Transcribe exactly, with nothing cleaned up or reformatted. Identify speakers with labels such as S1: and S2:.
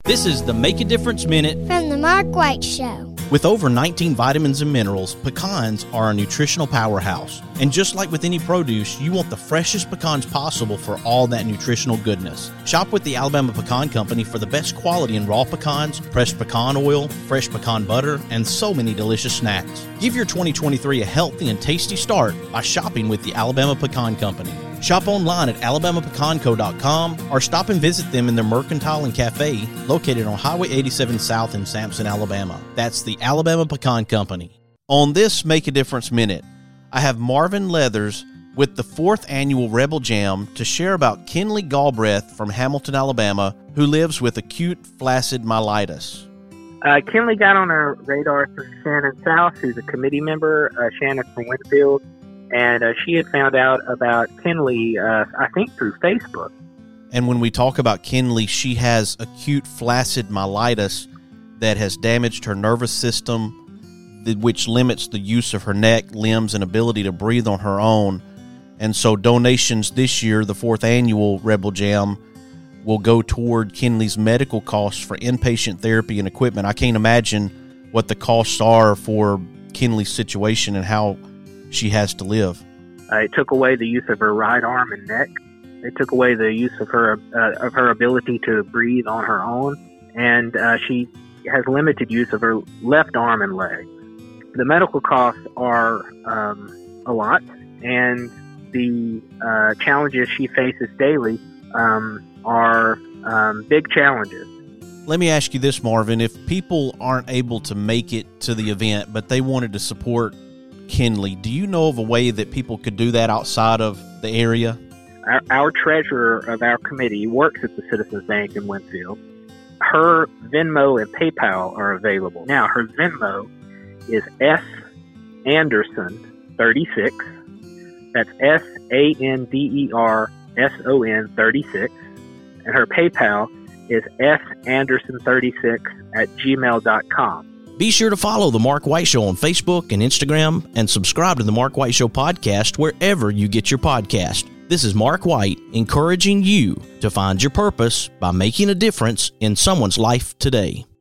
S1: This is the Make a Difference Minute
S2: from the Mark White Show.
S1: With over nineteen vitamins and minerals, pecans are a nutritional powerhouse. And just like with any produce, you want the freshest pecans possible for all that nutritional goodness. Shop with the Alabama Pecan Company for the best quality in raw pecans, pressed pecan oil, fresh pecan butter, and so many delicious snacks. Give your twenty twenty-three a healthy and tasty start by shopping with the Alabama Pecan Company. Shop online at alabama pecan co dot com or stop and visit them in their Mercantile and Cafe located on Highway eighty-seven South in Sampson, Alabama. That's the Alabama Pecan Company. On this Make a Difference Minute, I have Marvin Leathers with the fourth annual Rebel Jam to share about Kinley Galbraith from Hamilton, Alabama, who lives with acute flaccid myelitis.
S3: Uh, Kinley got on our radar through Shannon South, who's a committee member. Uh, Shannon from Winfield. And uh, she had found out about Kinley, uh, I think, through Facebook.
S1: And when we talk about Kinley, she has acute flaccid myelitis that has damaged her nervous system, which limits the use of her neck, limbs, and ability to breathe on her own. And so donations this year, the fourth annual Rebel Jam, will go toward Kinley's medical costs for inpatient therapy and equipment. I can't imagine what the costs are for Kinley's situation and how she has to live.
S3: Uh, it took away the use of her right arm and neck. It took away the use of her uh, of her ability to breathe on her own, and uh, she has limited use of her left arm and leg. The medical costs are um, a lot, and the uh, challenges she faces daily um, are um, big challenges.
S1: Let me ask you this, Marvin. If people aren't able to make it to the event, but they wanted to support Kinley, do you know of a way that people could do that outside of the area?
S3: Our, our treasurer of our committee works at the Citizens Bank in Winfield. Her Venmo and PayPal are available. Now, her Venmo is S Anderson thirty-six. That's S A N D E R S O N thirty-six. And her PayPal is S Anderson thirty-six at gmail dot com.
S1: Be sure to follow The Mark White Show on Facebook and Instagram and subscribe to The Mark White Show podcast wherever you get your podcast. This is Mark White encouraging you to find your purpose by making a difference in someone's life today.